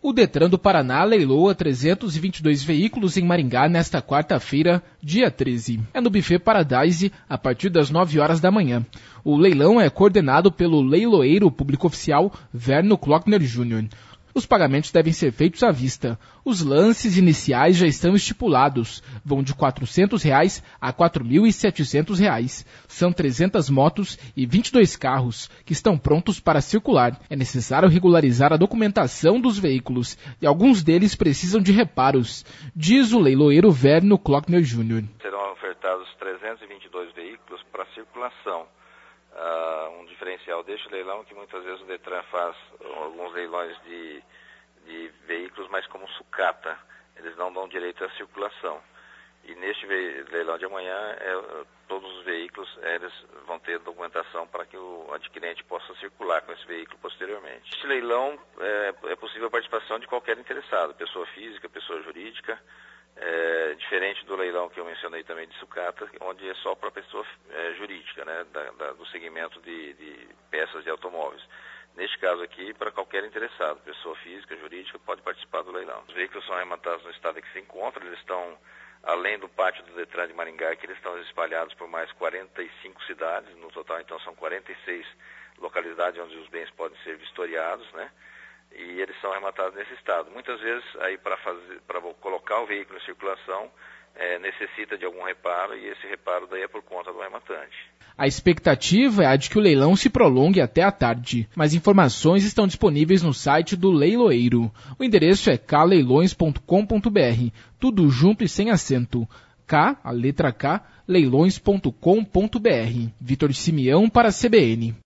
O Detran do Paraná leiloa 322 veículos em Maringá nesta quarta-feira, dia 13. É no Buffet Paradise, a partir das 9 horas da manhã. O leilão é coordenado pelo leiloeiro público oficial Verno Klockner Jr. Os pagamentos devem ser feitos à vista. Os lances iniciais já estão estipulados. Vão de R$ 400 a R$ 4.700. São 300 motos e 22 carros que estão prontos para circular. É necessário regularizar a documentação dos veículos e alguns deles precisam de reparos, diz o leiloeiro Verno Klockner Jr. Serão ofertados 322 veículos para circulação. Um diferencial deste leilão que muitas vezes o Detran faz alguns leilões de veículos, mas como sucata, eles não dão direito à circulação. E neste leilão de amanhã, todos os veículos eles vão ter documentação para que o adquirente possa circular com esse veículo posteriormente. Este leilão é possível a participação de qualquer interessado, pessoa física, pessoa jurídica, diferente do leilão que eu mencionei também de sucata, onde é só para pessoa jurídica, né, do segmento de peças de automóveis. Neste caso aqui, para qualquer interessado, pessoa física, jurídica, pode participar do leilão. Os veículos são arrematados no estado em que se encontram, eles estão, além do pátio do Detran de Maringá, que eles estão espalhados por mais 45 cidades, no total então são 46 localidades onde os bens podem ser vistoriados, né? E eles são arrematados nesse estado. Muitas vezes, aí para colocar o veículo em circulação, necessita de algum reparo, e esse reparo daí é por conta do arrematante. A expectativa é a de que o leilão se prolongue até a tarde. Mais informações estão disponíveis no site do leiloeiro. O endereço é kleilões.com.br, tudo junto e sem acento. A letra K, leilões.com.br. Vitor Simeão para a CBN.